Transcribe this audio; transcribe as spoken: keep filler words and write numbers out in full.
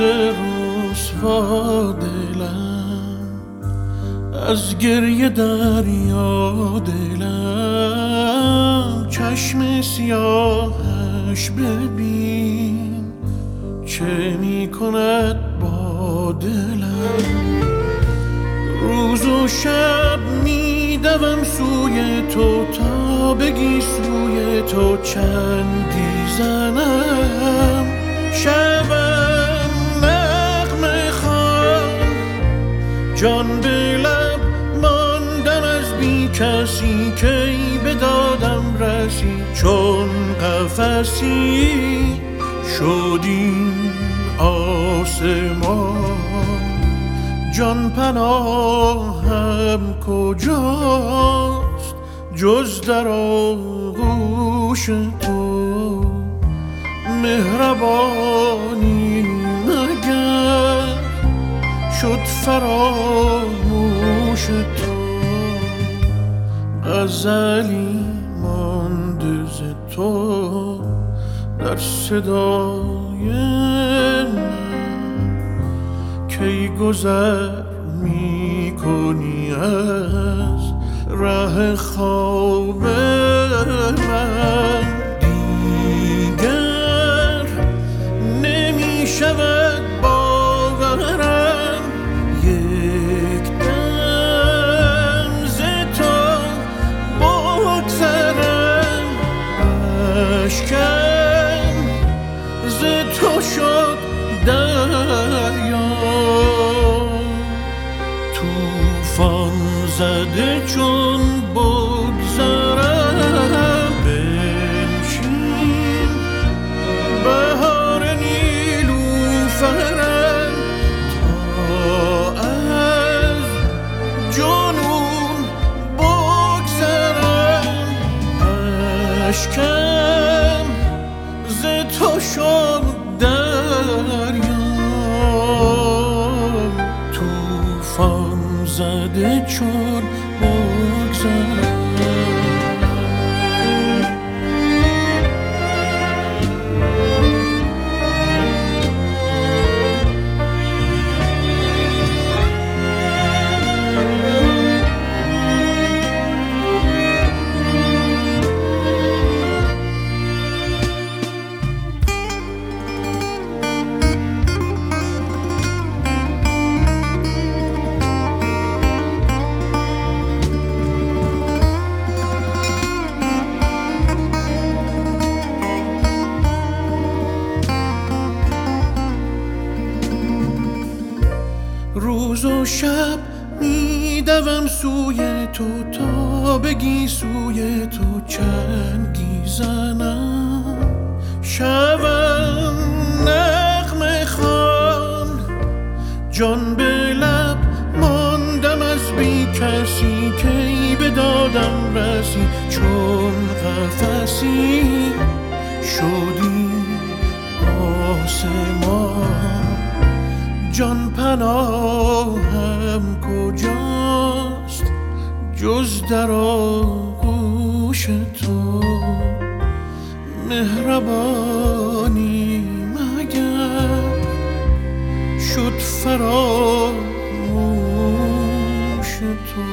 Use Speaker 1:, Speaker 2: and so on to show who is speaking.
Speaker 1: شده رسوا دلم، از گریه دریا دلم. چشم سیاهش ببین چه می کند با دلم. روز و شب می دوم سوی تو تا بگی سوی تو چندی زنم. شبم نغمه خوان جان به لب ماندم از بی کسی کی به دادم رسی. چون قفسی شد این آسمان، جان پناهم کجاست جز در آغوش تو. مهربانی مگر شد فراموش تو. غزلی مانده ز تو در صدای من، کی گذر می کنی از ره خواب من. دیگر نمی شود باورم یک دم ز تو بگذرم. اشکم ز تو شد دریا، طوفان زده چون بگذرم. بنشین بهار نیلوفرم تا از جنون بگذرم. اشکم ز تو شد دریا، طوفان زده چون بگذرم. روز و شب می دوم سوی تو تا بگی سوی تو چنگی زنم. شبم نغمه خوان جان به لب ماندم از بی کسی کی به دادم رسی. چون قفسی شدی آسمان، جان پناهم کجاست جز در آغوش تو. مهربانی مگر شد فراموش تو.